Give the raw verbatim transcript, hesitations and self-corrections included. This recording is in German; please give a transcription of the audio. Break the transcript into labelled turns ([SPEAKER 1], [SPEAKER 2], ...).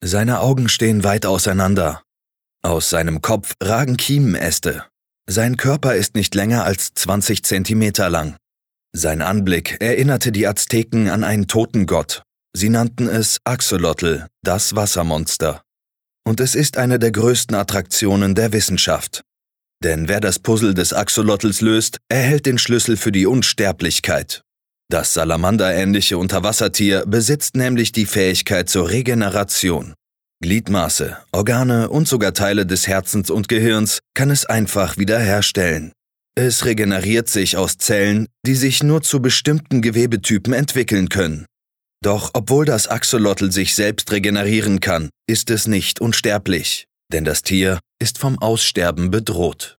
[SPEAKER 1] Seine Augen stehen weit auseinander. Aus seinem Kopf ragen Kiemenäste. Sein Körper ist nicht länger als zwanzig Zentimeter lang. Sein Anblick erinnerte die Azteken an einen Totengott. Sie nannten es Axolotl, das Wassermonster. Und es ist eine der größten Attraktionen der Wissenschaft. Denn wer das Puzzle des Axolotls löst, erhält den Schlüssel für die Unsterblichkeit. Das salamanderähnliche Unterwassertier besitzt nämlich die Fähigkeit zur Regeneration. Gliedmaße, Organe und sogar Teile des Herzens und Gehirns kann es einfach wiederherstellen. Es regeneriert sich aus Zellen, die sich nur zu bestimmten Gewebetypen entwickeln können. Doch obwohl das Axolotl sich selbst regenerieren kann, ist es nicht unsterblich, denn das Tier ist vom Aussterben bedroht.